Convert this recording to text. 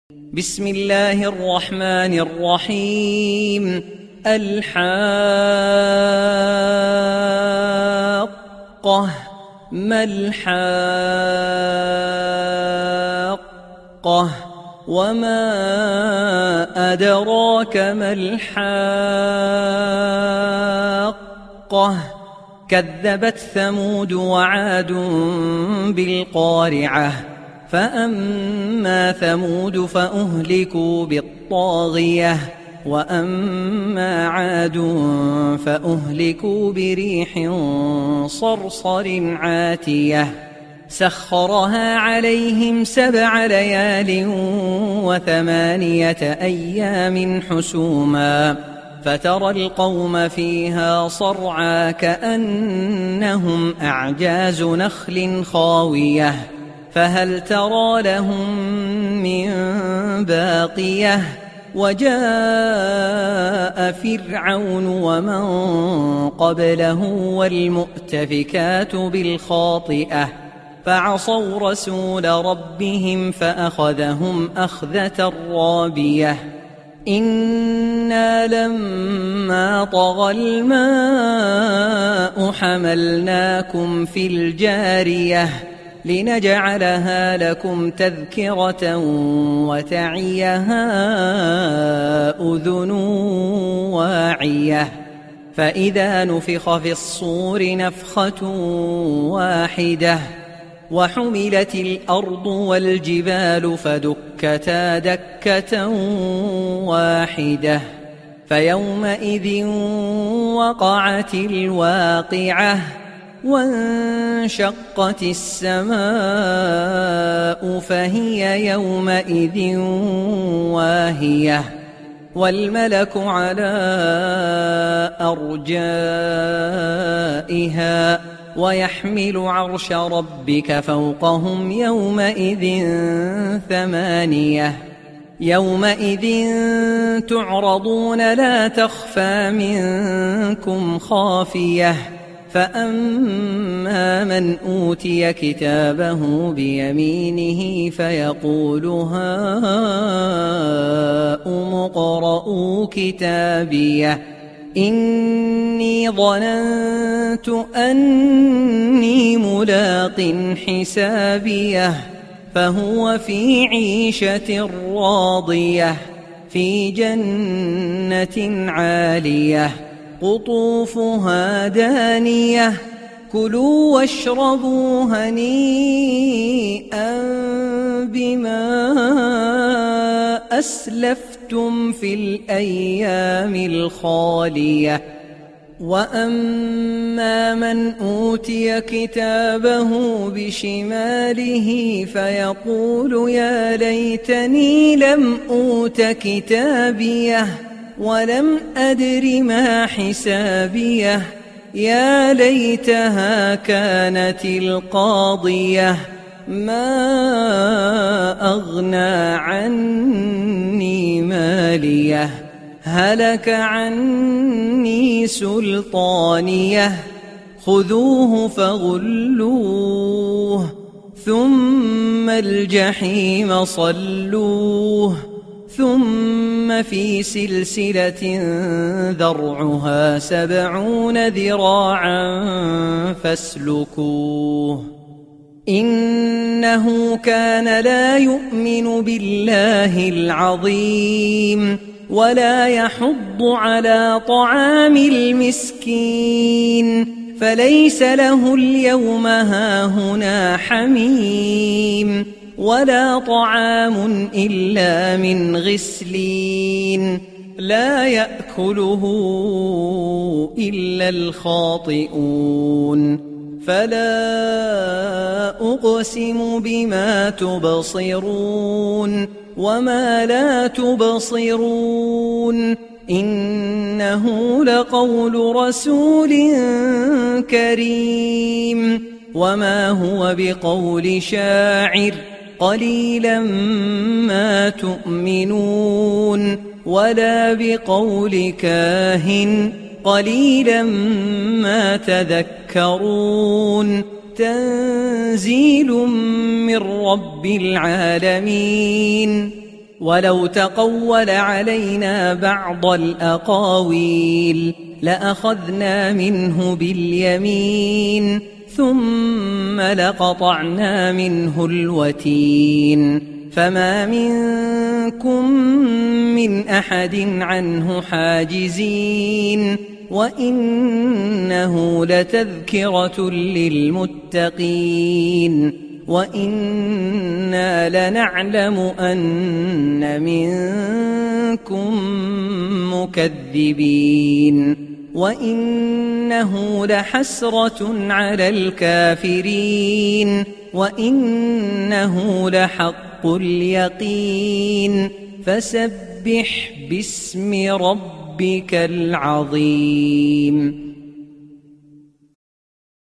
بسم الله الرحمن الرحيم. الحاقة. ما الحاقة وما أدراك ما الحاقة. كذبت ثمود وعاد بالقارعة. فأما ثمود فأهلكوا بالطاغية وأما عاد فأهلكوا بريح صرصر عاتية سخرها عليهم 7 ليال و8 أيام حسوما فترى القوم فيها صرعى كأنهم أعجاز نخل خاوية فهل ترى لهم من باقية. وجاء فرعون ومن قبله والمؤتفكات بالخاطئة فعصوا رسول ربهم فأخذهم أخذة رابية. إنا لما طغى الماء حملناكم في الجارية لنجعلها لكم تذكرة وتعيها أذن واعية. فإذا نفخ في الصور نفخة واحدة وحملت الأرض والجبال فدكتا دكة واحدة فيومئذ وقعت الواقعة وانشقت السماء فهي يومئذ واهية والملك على أرجائها ويحمل عرش ربك فوقهم يومئذ 8 يومئذ تعرضون لا تخفى منكم خافية. فأما من أوتي كتابه بيمينه فيقول هاؤم اقرءوا كتابيه إني ظننت أني ملاق حسابيه فهو في عيشة راضية في جنة عالية قطوفها دانية كلوا واشربوا هنيئا بما أسلفتم في الأيام الخالية. وأما من أوتي كتابه بشماله فيقول يا ليتني لم أوت كتابيه ولم أدر ما حسابيه يا ليتها كانت القاضية ما أغنى عني ماليه هلك عني سلطانيه خذوه فغلوه ثم الجحيم صلوه ثم في سلسلة ذرعها 70 ذراعا فاسلكوه إنه كان لا يؤمن بالله العظيم ولا يحض على طعام المسكين فليس له اليوم هاهنا حميم ولا طعام إلا من غسلين لا يأكله إلا الخاطئون. فلا أقسم بما تبصرون وما لا تبصرون إنه لقول رسول كريم وما هو بقول شاعر قليلا ما تؤمنون ولا بقول كاهن قليلا ما تذكرون تنزيل من رب العالمين ولو تقول علينا بعض الأقاويل لأخذنا منه باليمين ثم لقطعنا منه الوتين فما منكم من أحد عنه حاجزين وإنه لتذكرة للمتقين وإنا لنعلم أن منكم مكذبين وإنه لحسرة على الكافرين وإنه لحق اليقين فسبح باسم ربك العظيم